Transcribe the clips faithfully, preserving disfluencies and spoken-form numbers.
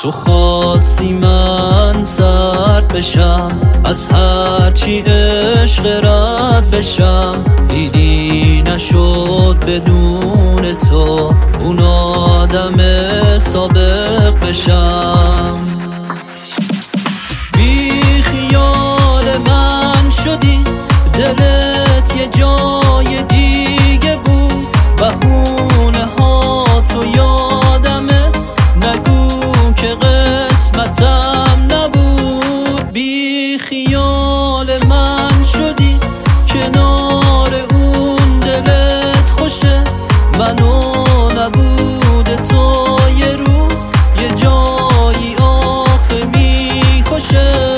تو خواستی من سرد بشم، از هرچی عشق رد بشم. دیدی نشد بدون تو اون آدم سابق بشم. بی خیال من شدی، دلت یه جای دیگه بود. بهونه ها تو یادمه، نگو که قسمتم نبود. بی خیال من شدی، کنار اون دلت خوشه. منو نبود تو یه روز، یه جایی آخه میکشه.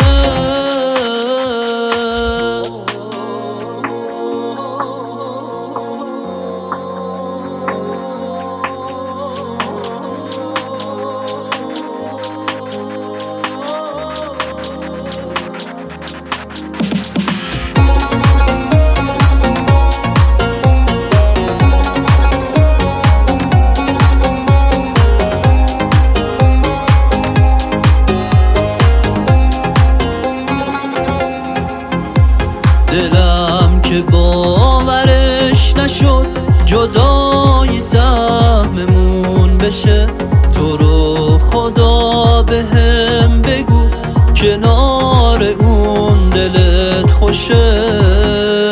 دلم که باورش نشد جدایی سهممون بشه. تو رو خدا بهم بگو کنار اون دلت خوشه.